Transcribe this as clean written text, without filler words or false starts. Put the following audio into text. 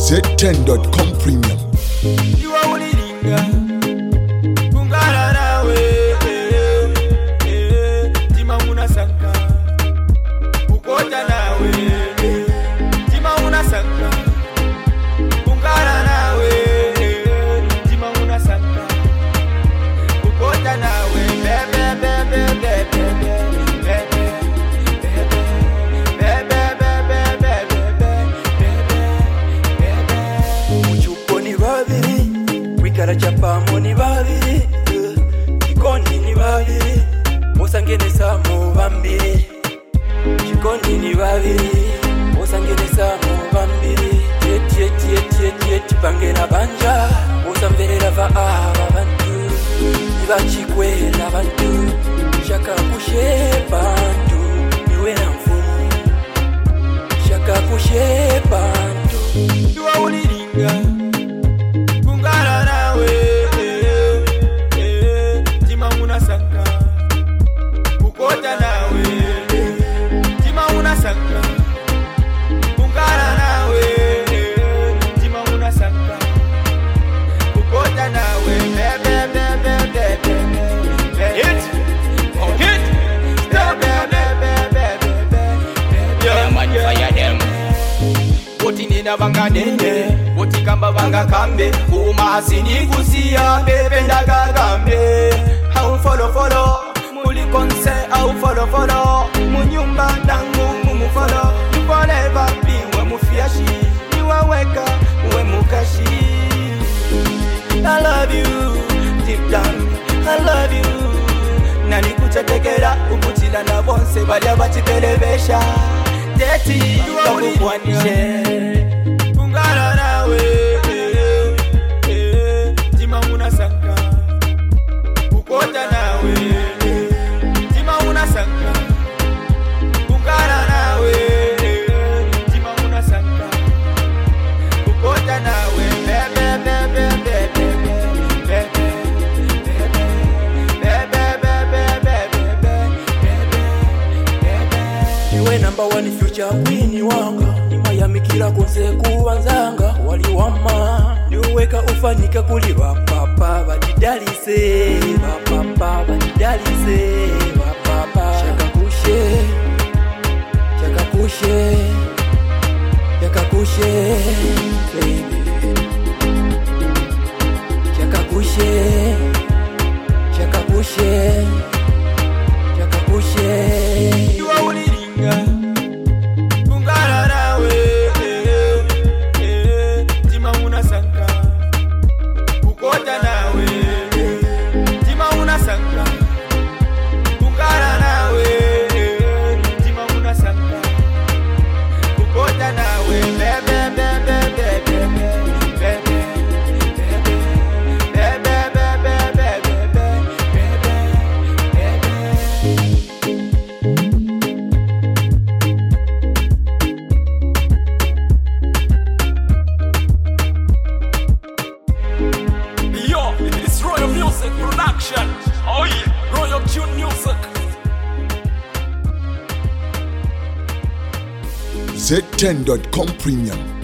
Z10.com Premium. You are only linga. Kungara nawe. Tima una sanka. Ukota nawe. Tima una sanka. Kungara nawe. Tima una sanka. Ukota nawe. Chapamo ni babiri, chikondi ni babiri, musangenesa mu bambiri. Chikondi ni babiri, musangenesa mu bambiri. Tie chipangena banja, musamverera va abantu. Iba chikwela abantu, shaka kushe bantu, niwe na mfumu. Shaka kushe bantu. You are only linga. Nina banga nene, otikamba banga kambe, umahasini kusia bebe ndaga gambe. How follow, muli konse, how follow, munyumba dangu mumufolo. You forever be we mufiashi, you are weka, we mukashi. I love you, deep down, I love you. Nani kuchatekera, ukutila na bonse, balia bachitelevesha. Deti, kakukwanishe. Kungara nawe, tima una sanka. Ukota nawe, tima una sanka. Kungara nawe, tima una sanka. Ukota nawe, Iwe number one future queen wanga. Yamikira kunze kuwanzanga wali wama niweka ufanyika kuli bapapa batidalise bapapa shaka kushe baby shaka kushe you are only linga. Production. Oh yeah, Royal Tune Music. Z10.com Premium.